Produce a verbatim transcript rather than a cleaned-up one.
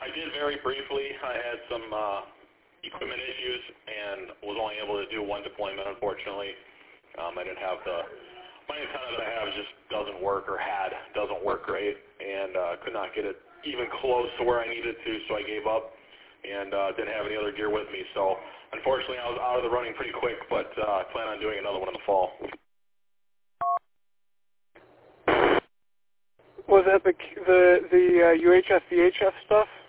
I did very briefly. I had some uh, equipment issues and was only able to do one deployment, unfortunately. Um, I didn't have the, my antenna that I have just doesn't work, or had, doesn't work great, and uh, could not get it even close to where I needed to, so I gave up and uh, didn't have any other gear with me. So unfortunately I was out of the running pretty quick, but uh, I plan on doing another one in the fall. Was that the, the, the uh, U H F V H F stuff?